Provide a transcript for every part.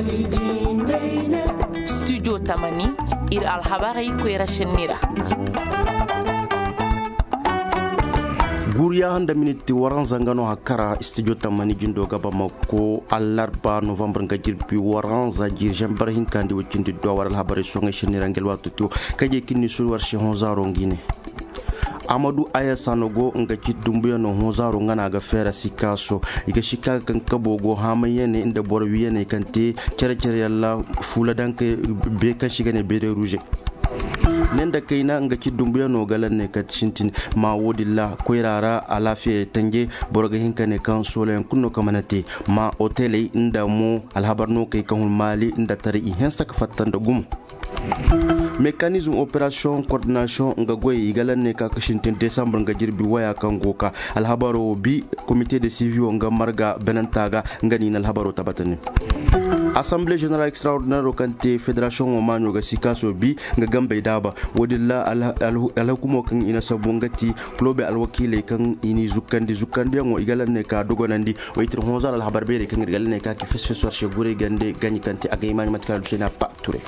studio tamani ir alhabari kwera shenira guriya handa miniti waran zangano hakara studio tamani jindo gaba mako alarba november nga jirbi waran za jirjan barhin kandi wacindi do waral habari songa shenira ngel watutu kaje kinni sul war shehon zaro ngine Amadou Aya Sanogo nga ci dumbuya no hozaro ngana ga fera sikaso iga shika kan kabogo hamayene inda borwiyene kante cere yalla fula danke be kan shiga ne bere rouge nenda kaina nga ci dumbuya no galan ne ka cintin ma wodilla koirara alafiya tange borga hinka ne kan solen kunno kamanate ma hotele inda mo alhabarno kai kan mali inda tari hen saka fattan da gum mécanisme opération coordination nga goy igalan ne ka kashintin décembre nga jirbi waya kan goka alhabaro bi comité de suivi nga marga benantaga ngani na alhabaro tabatani assemblée générale extraordinaire kante fédération o manyo ga sikaso bi nga gambe daba wodilla alhukumo kan ina sabungati plobe alwakile kan ini zukandi ngo igalan ne ka dogonandi o itir honzal alhabar bere kan igalan ne ka ki fesfes warche gure gande gani kanti aga imani matkal dusena pa touré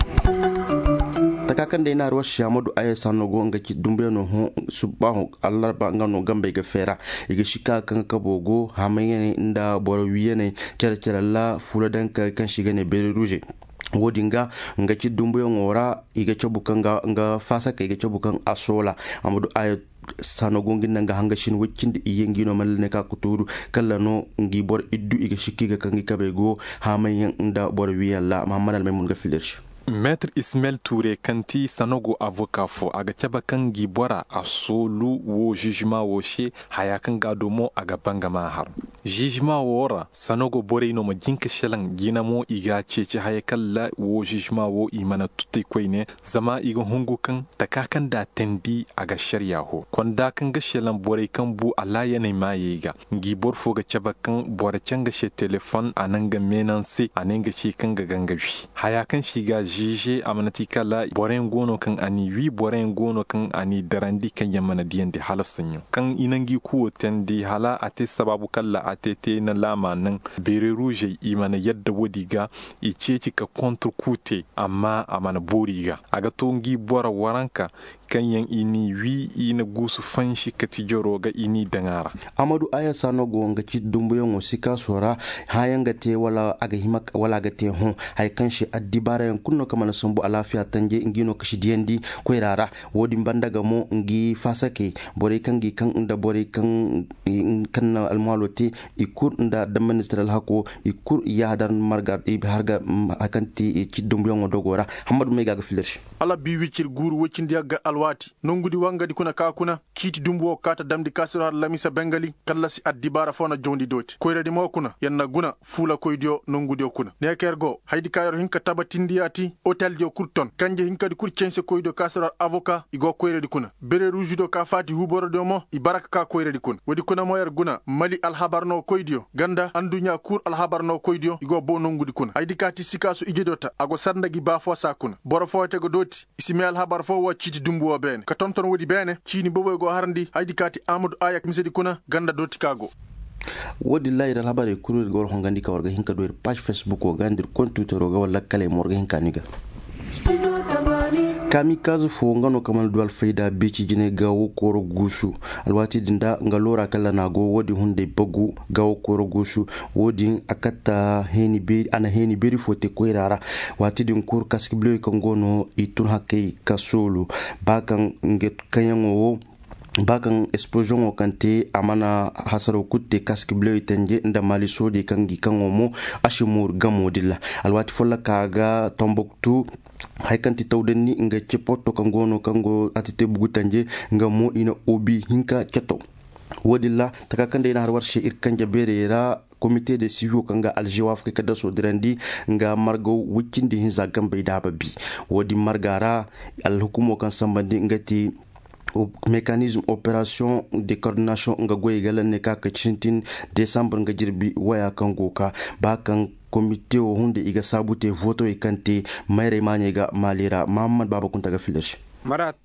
takakan da ina ruwa Amadou Aya Sanogo nga ci dumbe no ho subaho Allah ba ngano gambe ga fera iga shika kan kabogo hamayene inda boro wiyene cercere la fula dan kan shiga ne bere rouge wodinga nga ci dumbe ngora iga chabukan nga fasa ka iga chabukan asola Amadou Aya Sanogo ngin nga hanga shin weccinde iyengino malne ka kuturu kala no ngi bor iddu iga shikkiga kan ngi kabego hamayen inda boro wiyalla Muhammad Al-Maimun ga filershi Maître Ismail Touré kanti Sanogo avocat fo aga caba kan gibora a solu wo jugement wo she haya kan gado mo aga banga ma har jugement wora Sanogo bore no ma jinka shelan gina mo iga cece haya kala wo jugement wo imana tutte koine zama iga hungu kan takakan da tendi aga sharia ho konda kan ga shelan bore kan bu Allah yana ma yiga gibor fo ga caba kan bore canga she telephone ananga menansi ananga shi kan ga gangawi haya kan shiga jije amanati kala boren gono kan ani wi boren gono kan ani darandi kan yamana diyan de halafsanyo kan inangi kuwo tendi hala ate sababu kala atete na lama nan bere rouge imana yadda wodiga iceci ka contre kute amma amana boriga aga tongi bora waranka kanyan ini wi ina gusu fanshi katijoro ga ini dangara Amadou Aya Sanogo nga ci dumbuyo ngo sika sora hayanga te wala aga himak wala ga te hon hay kanshi addibara yan kunno kamana sumbu alafiya tanje ngino kashi diendi ko irara wodi bandaga mo ngi fasake bore kangi kan inda bore kan almalote ikur inda da ministral hako ikur ya dan margar harga akanti ci dumbuyo ngo dogora Hamadou Mega ga filershi ala bi wicir guru wicindi ga alwati nongudi wangadi kuna kakuna kiti dumbu kata damdi kasiro har lamisa bengali kallasi addibara fona jondi doti koyredi mo kuna yanna guna fula koydio nongudi kuna nekergo haydi kayor hinka tabatindiyati hotel dio kurton kanje hinka di kurcense koydio kasiro avocat igo koyredi kuna bere rujudo ka fati huboro do mo ibaraka ka koyredi kuna wodi kuna moyar guna mali alhabarno koydio ganda andunya kur alhabarno koydio igo bo nongudi kuna haydi kati sikaso ijedota ago sandagi ba fo sakuna boro fo tego doti isimi alhabar fo wa kiti dumbu bene ka tomton wodi bene kini bobo go harandi haydi kati Amadou Aya misedi kuna ganda do Chicago wodi layra habare kurir gor hongandi ka warga hinka do page Facebook o gandir compte Twitter o ga wala kale morga hinka niga kamikaze fo ngano kamal dual fayda bici jine gawo koro gusu alwati dinda ngalora kala nago wodi hunde bagu gawo koro gusu wodi akata heni be ana heni beri fote koirara wati din kur kaskiblo kongono itun hakai kasulu bakan nget kayango bakan explosion o kante amana hasaro kutte kaski bleu tanje nda mali sodi kangi kangomo ashimur gamodilla alwati folla kaga Tombouctou haykanti tawdenni nga cepoto kangono kango atite bugutanje nga mo ina obi hinka ceto wodilla takakande ina har warshe irkanja berera comité de suivi kanga aljewa afrika da sodirandi nga margo wikindi hinza gambe daba bi wodi margara alhukumo kan sambandi ngati mécanisme opération de coordination nga goy galan ne ka cintin décembre nga jirbi waya kangoka bakan comité o hunde iga sabute voto e kante mayre manyega malira Muhammad Baba Kuntaga Filash mara taw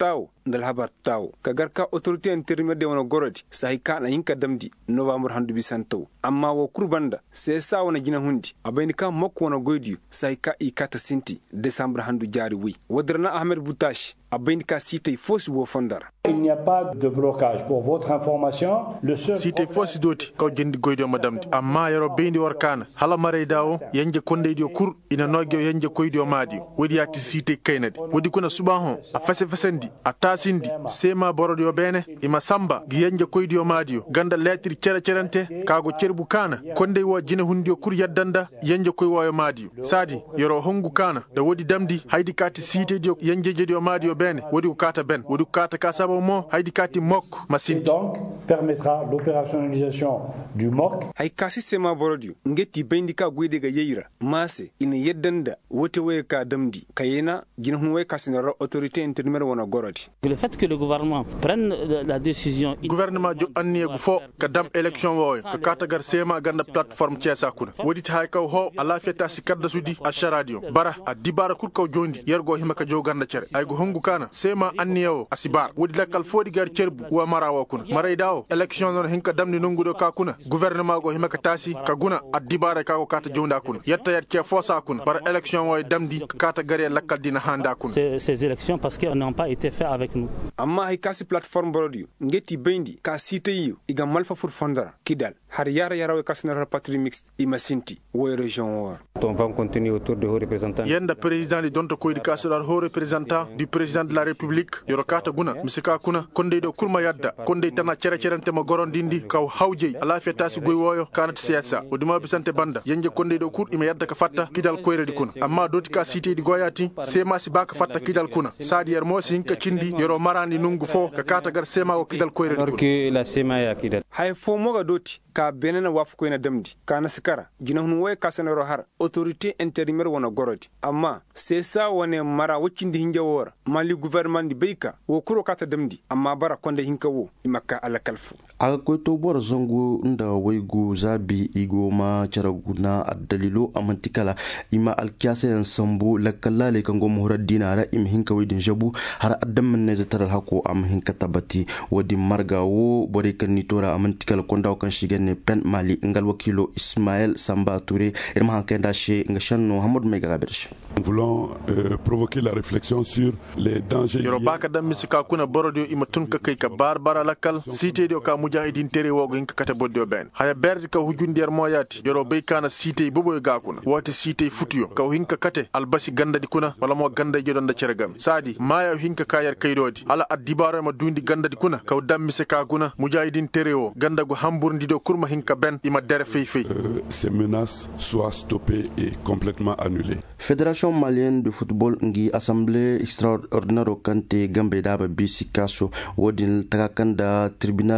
ndal habar taw kagar ka autorité intermédiaire wana gorodi sai ka na hinka damdi novembre handu bisanto amma wo kurbanda sai sa wana gina hundi abayni ka mokko wana goydi sai ka ikata sinti décembre handu jari wi wadrana Ahmed Boutash abayni ka site fosi wo fondar. Il n'y a pas de blocage. Pour votre information, le seul site fosi doti kaw jendi goydo madamdi amma yaro bendi warkana hala mare dawo yanje kondeydio kur ina nogge yanje koydio maadi wodi yatti site kaynade wodi kuna subaho a fesendi a tasindi sema borodio bene ima samba gi yanje koydio maadi ganda letri cerante kago cerbu kana konde wo jina hundio kur yaddanda yanje koy woyo maadi sadi yoro hongu kana da wodi damdi haydi kati site dio yanje jedio maadi bene wodi kata ben wodi kata ka sabo mo haydi kati mok masin donc permettra l'opérationnalisation du MOC. Hay kasi sema borodio ngeti bendika gwede ga yeira mase ina yeddanda wote we ka damdi kayena gina hunwe kasinara autorité intermédiaire wana gorodi. Le fait que le gouvernement prenne la décision gouvernement jo anniye gu fo ka dam élection woy ka katagar sema ganda plateforme Thiesa kuna wodi hay kaw ho ala feta si kadda sudi a radio bara a dibara kur kaw jondi yergo hima ka jo ganda cere ay go hongu kana sema anniye o asibar wodi lakal fodi gar cerbu wa marawa kuna maray dawo élection non hinka damni nongudo ka kuna gouvernement go hima ka tasi ka guna a dibara ka ko kata jonda kuna yetta yat ke fosa kuna bara élection woy damdi ka kata gare lakal dina handa kuna ces élections parce qu'elles n'ont pas été faites avec nous. Amma hay kasi plateforme borodio ngeti bendi ka site yiyo iga malfa fur fondara kidal har yara we kasna patrie mixte imasinti wo région war. On va continuer autour de haut représentant. Yanda président di donto koydi kasar haut représentant du président de la république yorokata guna misika kuna konde do kurma yadda konde tana cerante ma gorondindi kaw hawje ala fetasi goy woyo kanat siyasa oduma bisante banda yanje konde do kur ima yadda ka fatta kidal koyredi kuna amma doti ka site di goyati sema si baka fatta kidal kuna sadi yer mosi hinka kindi yoro marani nungu fo ka kata gar sema o kidal koyredi kuna que la sema ya kidal hay fo moga doti ka benena wafu ko ina damdi kana sikara gina hunu way kasanaro har autorité intérimaire wana gorodi amma c'est ça wane mara wacindi hinja wora mali gouvernement di beika wo kuro kata damdi amma bara konde hinka wo imakka ala kalfu aga koyto bor zongo nda waygu zabi igoma charaguna adalilo amantikala ima alkiase ensambu lakalale kango muhra dinara im hinka wedin jabu har adam ne zatar hako am hinka tabati wadi margawo bore kan nitora amantikala konda kan shigen ne pen mali ngal wakilo Ismaël Samba Touré irma hankenda she ngashanno Hamad Mega Bersh. Nous voulons provoquer la réflexion sur les dangers. Yoro baka dam misika kuna borodio ima tunka kai ka barbara lakal site dio ka mujahidin tere wogo hinka kata boddo ben haya berdi ka hujundier moyati yoro be kana site bobo ga kuna wati site futuyo ka hinka kate albasi ganda di kuna wala mo ganda jodonda ceregam sadi maya hinka kayar kaydodi ala addibaro ma dundi ganda di kuna ka dam misika kuna mujahidin tere wo ganda go hamburndi do kurma hinka ben ima dere fey ces menaces soient stoppées et complètement annulées. Fédération malienne de football ngi assemblée extraordinaire kante gambe daba bisikaso wodin takakanda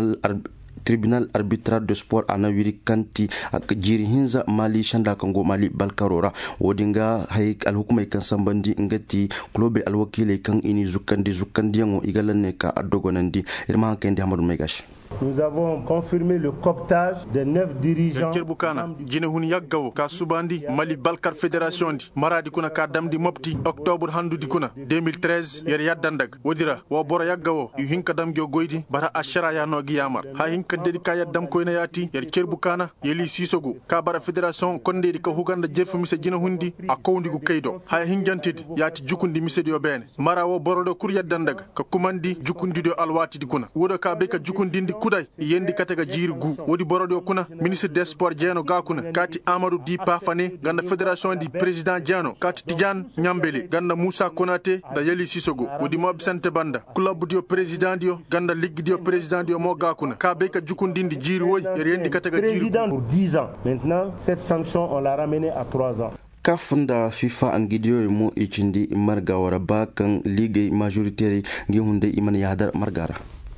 tribunal arbitral de sport ana wiri kanti ak jiri hinza mali shanda kango mali balkarora wodinga hay al hukuma kan sambandi ngati club al wakile kan ini zukandi yango igalanne ka adogonandi irma kende Hamad Megash. Nous avons confirmé le cooptage des 9 dirigeants. Kerbukana jine hun yaggawo ka subandi Mali Balkar Fédération di maradi kuna ka damdi mopti octobre handu di kuna 2013 yer yaddandag wodira wo boro yaggawo yu hinka damgi goydi bara ashara ya no giyamar ha hinka dedi ka yaddam koyna yati yer Kerbukana yeli sisogu ka bara fédération konde di ka huganda jefu mise jine hundi akowndi gu kaydo ha hinjantidi yati jukundi mise dio bene mara wo boro do kur yaddandag ka kumandi jukundi do alwati di kuna wodo ka be ka jukundindi kuday yendi katega jirgu wodi borodo kuna ministre des sports Diano Gakuna kati Amadou Dipa Fane ganda fédération di président Diano kati Tidiane Nyambeli ganda Moussa Konate da Yeli Sisogo wodi Mob Sante Banda club dio président dio ganda ligue dio président dio mo Gakuna ka be ka jukundindi jiru woy yendi katega jiru président pour 10 ans maintenant cette sanction on l'a ramené à 3 ans. Kafunda FIFA angidio mo ichindi marga wara bakan ligue majoritaire ngi hunde iman yadar margara.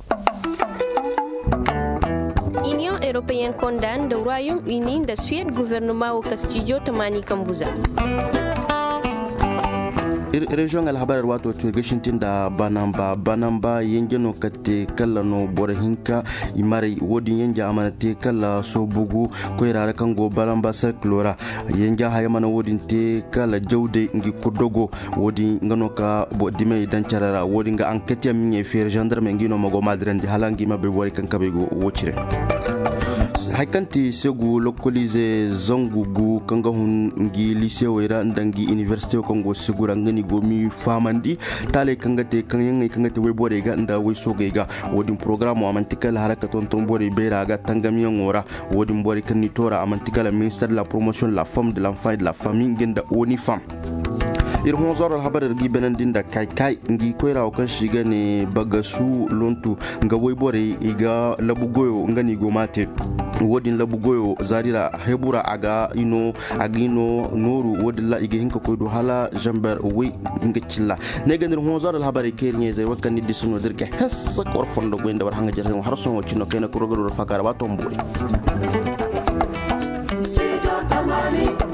Union européenne condamne le Royaume-Uni de Suède gouvernement au Castillo Tamani Kambuza. region alhabar wato turgashintin da banamba yengeno kate kala no bore hinka imare wodi yenja amanate kala so bugu ko irara kango balamba circulora yenja hayamana wodi te kala jawde ngi kudogo wodi ngano ka bo dime dan charara wodi nga enquête mi fer gendarme ngino mago madrende halangi mabe wori kankabe go wochire haikanti segu localize zangugu kanga hun ngi lycée wera ndangi université kongo segura ngani gomi famandi tale kangate kangate we bore ga nda we soge ga wodin programme amantikal harakaton tombore bera ga tangami ngora wodin bore kan nitora amantikal ministère de la promotion de la femme de l'enfant et de la famille ngenda oni femme irhon zor alhabar gi benandin da kai ngi koira o kan shiga ne bagasu lontu nga we bore iga labugoyo ngani gomate wodin labugoyo zarira hebura agino noru wodin la ige hinka koydo hala jambar we nga cilla ne ganir hon al habari kernye zai wakkan ni disuno dirke hessa kor fondo go ndawar hanga jere har son wacino kayna ko rogoro fakara ba tombore